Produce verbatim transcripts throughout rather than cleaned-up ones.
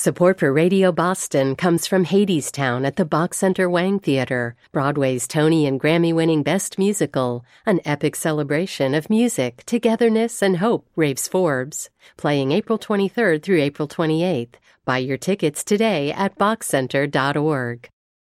Support for Radio Boston comes from Hadestown at the Bach Center Wang Theater, Broadway's Tony and Grammy-winning Best Musical, an epic celebration of music, togetherness, and hope, raves Forbes. Playing April twenty-third through April twenty-eighth. Buy your tickets today at bach center dot org.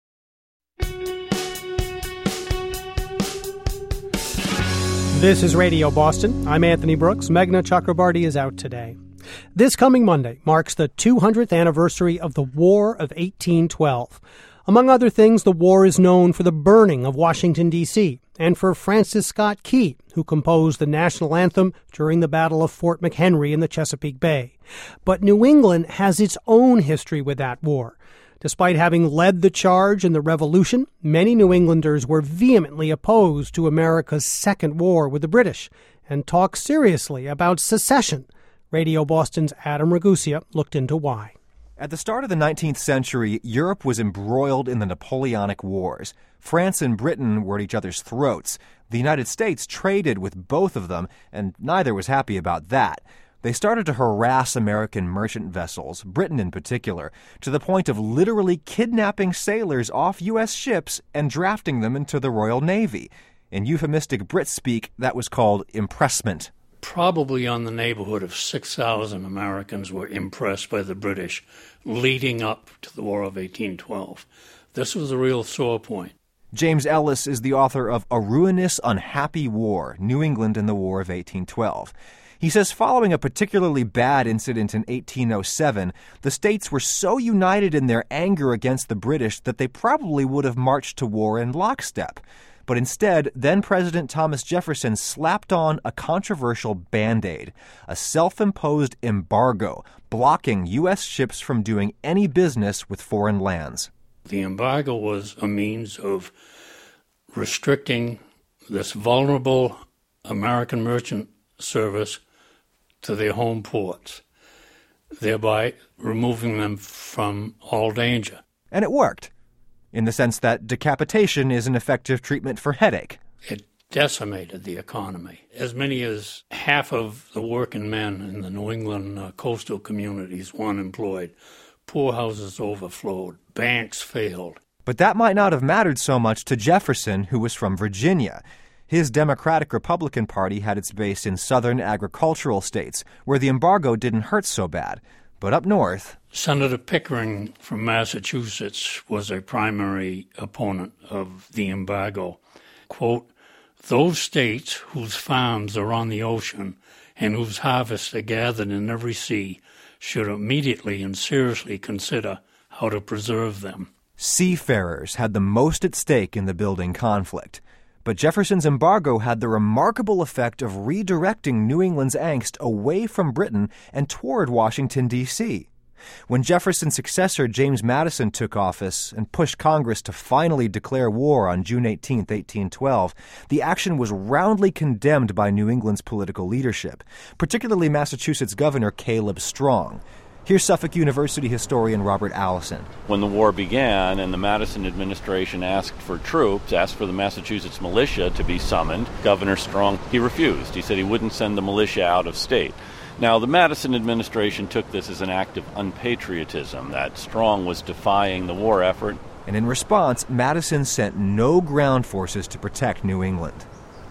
This is Radio Boston. I'm Anthony Brooks. Meghna Chakrabarty is out today. This coming Monday marks the two hundredth anniversary of the War of eighteen twelve. Among other things, the war is known for the burning of Washington, D C, and for Francis Scott Key, who composed the national anthem during the Battle of Fort McHenry in the Chesapeake Bay. But New England has its own history with that war. Despite having led the charge in the Revolution, many New Englanders were vehemently opposed to America's second war with the British and talked seriously about secession. Radio Boston's Adam Ragusa looked into why. At the start of the nineteenth century, Europe was embroiled in the Napoleonic Wars. France and Britain were at each other's throats. The United States traded with both of them, and neither was happy about that. They started to harass American merchant vessels, Britain in particular, to the point of literally kidnapping sailors off U S ships and drafting them into the Royal Navy. In euphemistic Brit speak, that was called impressment. Probably on the neighborhood of six thousand Americans were impressed by the British leading up to the War of eighteen twelve. This was a real sore point. James Ellis is the author of A Ruinous, Unhappy War, New England in the War of eighteen twelve. He says following a particularly bad incident in eighteen oh seven, the states were so united in their anger against the British that they probably would have marched to war in lockstep. But instead, then-President Thomas Jefferson slapped on a controversial Band-Aid, a self-imposed embargo, blocking U S ships from doing any business with foreign lands. The embargo was a means of restricting this vulnerable American merchant service to their home ports, thereby removing them from all danger. And it worked, in the sense that decapitation is an effective treatment for headache. It decimated the economy. As many as half of the working men in the New England uh, coastal communities were unemployed. Poorhouses overflowed. Banks failed. But that might not have mattered so much to Jefferson, who was from Virginia. His Democratic-Republican Party had its base in southern agricultural states, where the embargo didn't hurt so bad. But up north, Senator Pickering from Massachusetts was a primary opponent of the embargo. Quote, "Those states whose farms are on the ocean and whose harvests are gathered in every sea should immediately and seriously consider how to preserve them." Seafarers had the most at stake in the building conflict. But Jefferson's embargo had the remarkable effect of redirecting New England's angst away from Britain and toward Washington, D C When Jefferson's successor, James Madison, took office and pushed Congress to finally declare war on June eighteenth, eighteen twelve, the action was roundly condemned by New England's political leadership, particularly Massachusetts Governor Caleb Strong. Here's Suffolk University historian Robert Allison. When the war began and the Madison administration asked for troops, asked for the Massachusetts militia to be summoned, Governor Strong, he refused. He said he wouldn't send the militia out of state. Now, the Madison administration took this as an act of unpatriotism, that Strong was defying the war effort. And in response, Madison sent no ground forces to protect New England.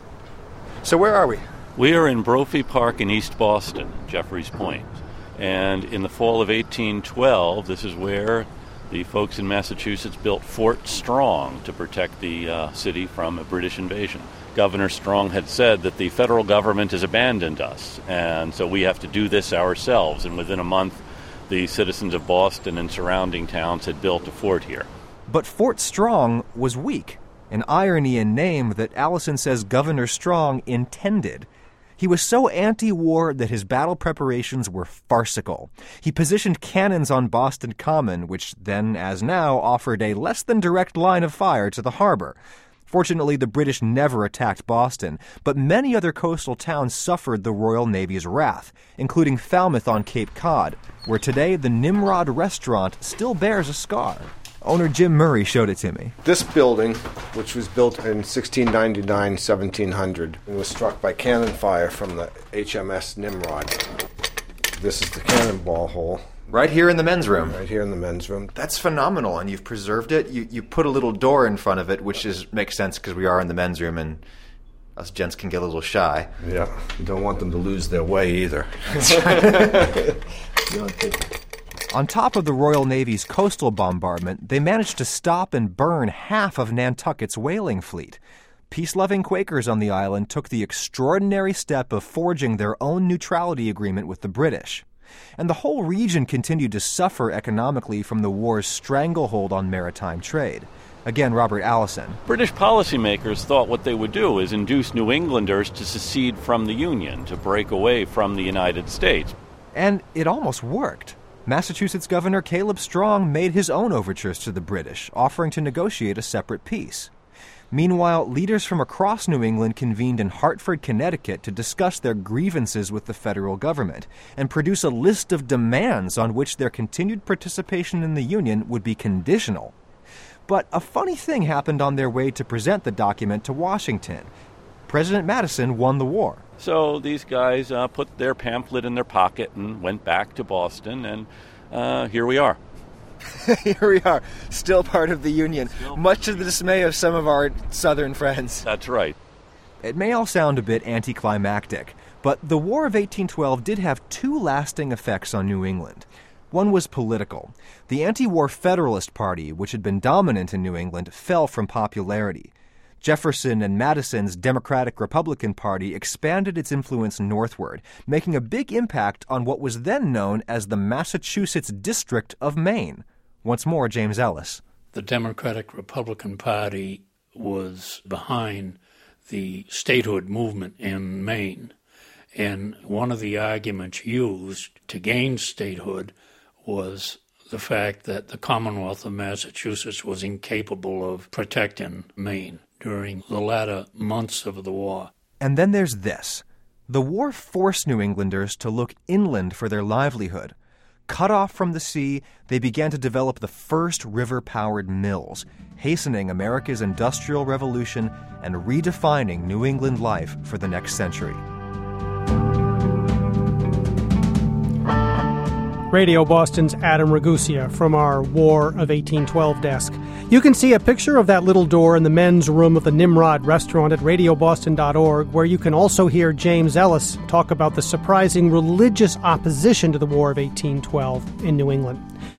So where are we? We are in Brophy Park in East Boston, Jeffreys Point. And in the fall of eighteen twelve, this is where the folks in Massachusetts built Fort Strong to protect the uh, city from a British invasion. Governor Strong had said that the federal government has abandoned us, and so we have to do this ourselves. And within a month, the citizens of Boston and surrounding towns had built a fort here. But Fort Strong was weak, an irony in name that Allison says Governor Strong intended. He was so anti-war that his battle preparations were farcical. He positioned cannons on Boston Common, which then, as now, offered a less than direct line of fire to the harbor. Fortunately, the British never attacked Boston, but many other coastal towns suffered the Royal Navy's wrath, including Falmouth on Cape Cod, where today the Nimrod restaurant still bears a scar. Owner Jim Murray showed it to me. This building, which was built in sixteen ninety-nine, seventeen hundred, and was struck by cannon fire from the H M S Nimrod. This is the cannonball hole. Right here in the men's room. Right here in the men's room. That's phenomenal, and you've preserved it. You you put a little door in front of it, which is makes sense because we are in the men's room, and us gents can get a little shy. Yeah, you don't want them to lose their way either. On top of the Royal Navy's coastal bombardment, they managed to stop and burn half of Nantucket's whaling fleet. Peace-loving Quakers on the island took the extraordinary step of forging their own neutrality agreement with the British. And the whole region continued to suffer economically from the war's stranglehold on maritime trade. Again, Robert Allison. British policymakers thought what they would do is induce New Englanders to secede from the Union, to break away from the United States. And it almost worked. Massachusetts Governor Caleb Strong made his own overtures to the British, offering to negotiate a separate peace. Meanwhile, leaders from across New England convened in Hartford, Connecticut to discuss their grievances with the federal government and produce a list of demands on which their continued participation in the Union would be conditional. But a funny thing happened on their way to present the document to Washington. President Madison won the war. So these guys uh, put their pamphlet in their pocket and went back to Boston, and uh, here we are. Here we are, still part of the Union, much to the dismay of some of our Southern friends. That's right. It may all sound a bit anticlimactic, but the War of eighteen twelve did have two lasting effects on New England. One was political. The anti-war Federalist Party, which had been dominant in New England, fell from popularity. Jefferson and Madison's Democratic-Republican Party expanded its influence northward, making a big impact on what was then known as the Massachusetts District of Maine. Once more, James Ellis. The Democratic-Republican Party was behind the statehood movement in Maine, and one of the arguments used to gain statehood was the fact that the Commonwealth of Massachusetts was incapable of protecting Maine during the latter months of the war. And then there's this. The war forced New Englanders to look inland for their livelihood. Cut off from the sea, they began to develop the first river-powered mills, hastening America's Industrial Revolution and redefining New England life for the next century. Radio Boston's Adam Ragusea from our War of eighteen twelve desk. You can see a picture of that little door in the men's room of the Nimrod restaurant at radio boston dot org, where you can also hear James Ellis talk about the surprising religious opposition to the War of eighteen twelve in New England.